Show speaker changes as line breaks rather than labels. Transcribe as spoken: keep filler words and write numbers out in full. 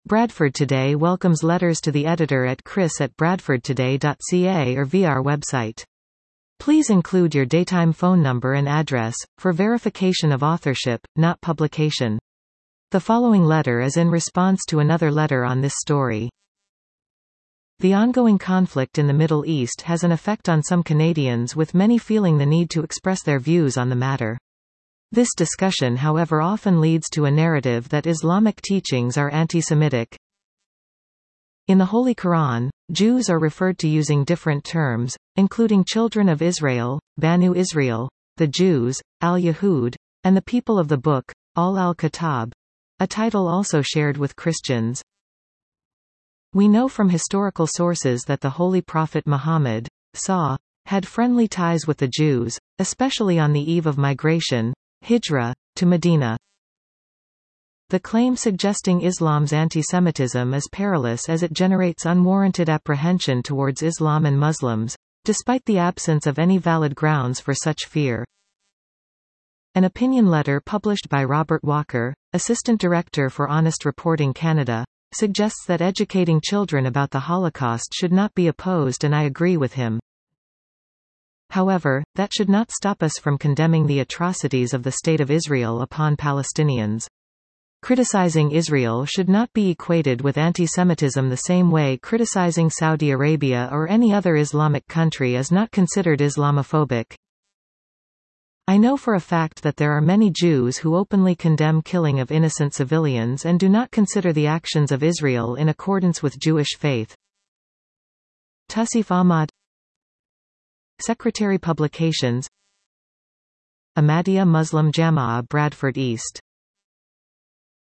Bradford Today welcomes letters to the editor at chris at bradford today dot c a or via our website. Please include your daytime phone number and address, for verification of authorship, not publication. The following letter is in response to another letter on this story. The ongoing conflict in the Middle East has an effect on some Canadians, with many feeling the need to express their views on the matter. This discussion, however, often leads to a narrative that Islamic teachings are anti-Semitic. In the Holy Quran, Jews are referred to using different terms, including children of Israel, Banu Israel, the Jews, al-Yahud, and the people of the book, al al-Kitab, a title also shared with Christians. We know from historical sources that the Holy Prophet Muhammad, Saw, had friendly ties with the Jews, especially on the eve of migration, Hijrah, to Medina. The claim suggesting Islam's anti-Semitism is perilous as it generates unwarranted apprehension towards Islam and Muslims, despite the absence of any valid grounds for such fear. An opinion letter published by Robert Walker, Assistant Director for Honest Reporting Canada, suggests that educating children about the Holocaust should not be opposed, and I agree with him. However, that should not stop us from condemning the atrocities of the State of Israel upon Palestinians. Criticizing Israel should not be equated with anti-Semitism the same way criticizing Saudi Arabia or any other Islamic country is not considered Islamophobic. I know for a fact that there are many Jews who openly condemn killing of innocent civilians and do not consider the actions of Israel in accordance with Jewish faith. Tusif Ahmad, Secretary Publications, Ahmadiyya Muslim Jama'ah, Bradford East.